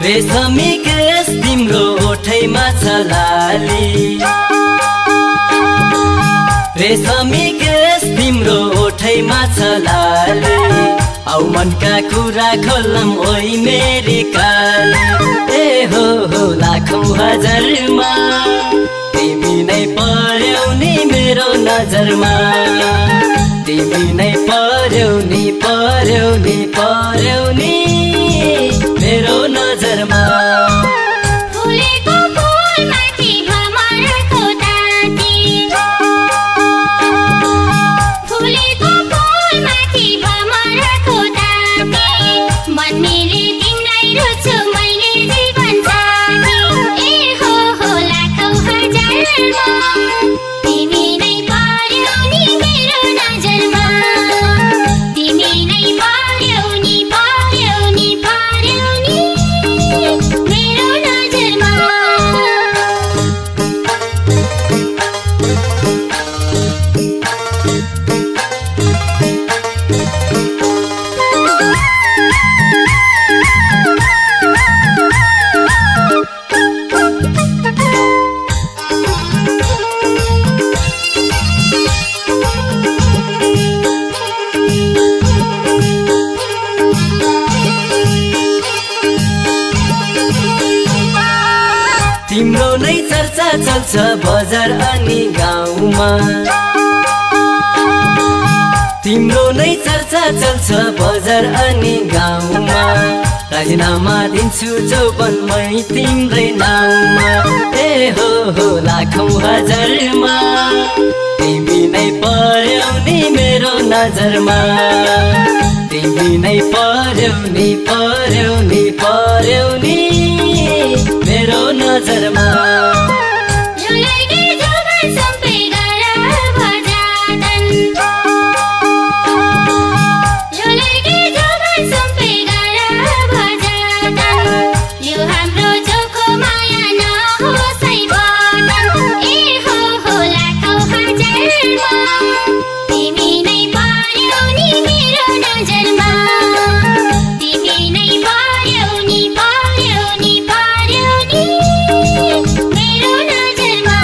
रेशमी केस तिम्रो ओठैमा छ लाली रेशमी केस तिम्रो ओठैमा छ लाली औ मनका कुरा खोलम ओइ मेरी काली ए हो लाखौं हजारमा तिमी नै पर्यौ नि मेरो नजरमा तिमी नै पर्यौ नि पर्यौ नि पर्यौ नि मेरो नजरमा फुलेको फूल माथि भमरको दाती फुलेको फूल माथि भमरको दाती मन मिले तिमीलाई रुच्छु मैले जीवन साथी ए हो लाखौं हजारमा तिमी नै पर्यौ नि मेरो नजरमा तिमी नै पर्यौ नि पर्यौ नि पर्यौ नि मेरो नजरमा तिम्रो नै चर्चा चल्छ बजार अनि गाउँमा तिम्रो नै चर्चा चल्छ बजार अनि गाउँमा राजीनामा दिन्छु चौबनमै तिम्रै नाउँमा ए हो लाखौं हजारमा तिमी नै पर्यौ नि मेरो नजरमा तिमी नै पर्यौ नि पर्यौ नि पर्यौ नि मेरो नजरमा यो लैके जोबन सम्पे गर भजातन यो लैके जोबन सम्पे गर भजातन यो हाम्रो चोखो माया नहोस् है बदन ए हो लाखौं हजारमा तिमी नै पर्यौ नि मेरो नजरमा तिमी नै पर्यौ नि पर्यौ नि पर्यौ नि मेरो नजरमा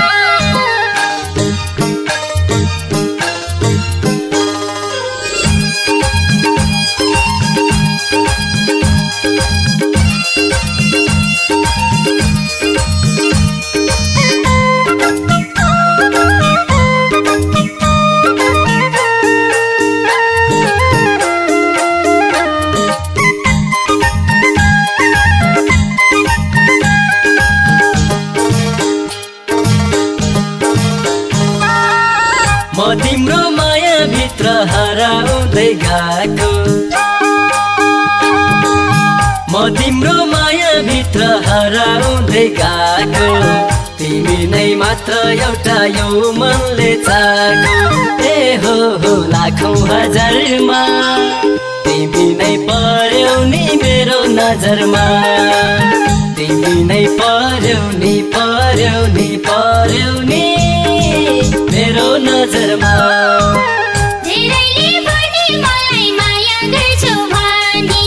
म तिम्रो माया भित्र हराउँदै गएको म तिम्रो माया भित्र हराउँदै गएको तिमी नै मात्र एउटा यो मनले चाहेको ए हो लाखौं हजारमा तिमी नै पर्यौ नि मेरो नजरमा तिमी नै पर्यौ नि पर्यौ नि पर्यौ नि मेरो नजरमा धेरैले भने मलाई माया गर्छौ भनी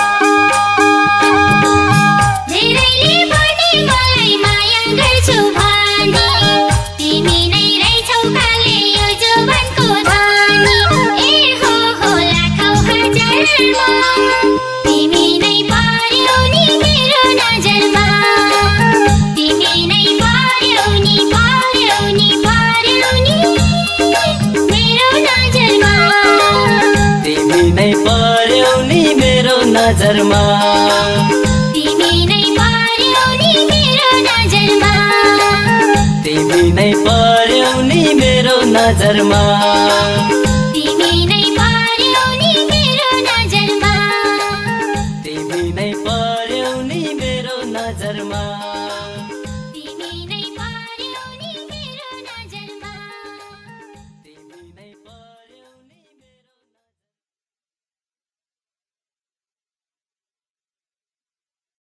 धेरैले भने मलाई माया गर्छौ भनी तिमी नै रहेछौ काले यो जीवनको धनी ए हो लाखौं हजारमा तिमी नै पर्यौ नि मेरो नजरमा तिमी नै पर्यौ नि पर्यौ नि पर्यौ नि मेरो नजरमा तिमी नै पर्यौ नि मेरो नजरमा तिमी नै पर्यौ नि मेरो नजरमा तिमी नै पर्यौ नि मेरो नजरमा तिमी नै पर्यौ नि मेरो नजरमा तिमी नै पर्यौ नि मेरो नजरमा।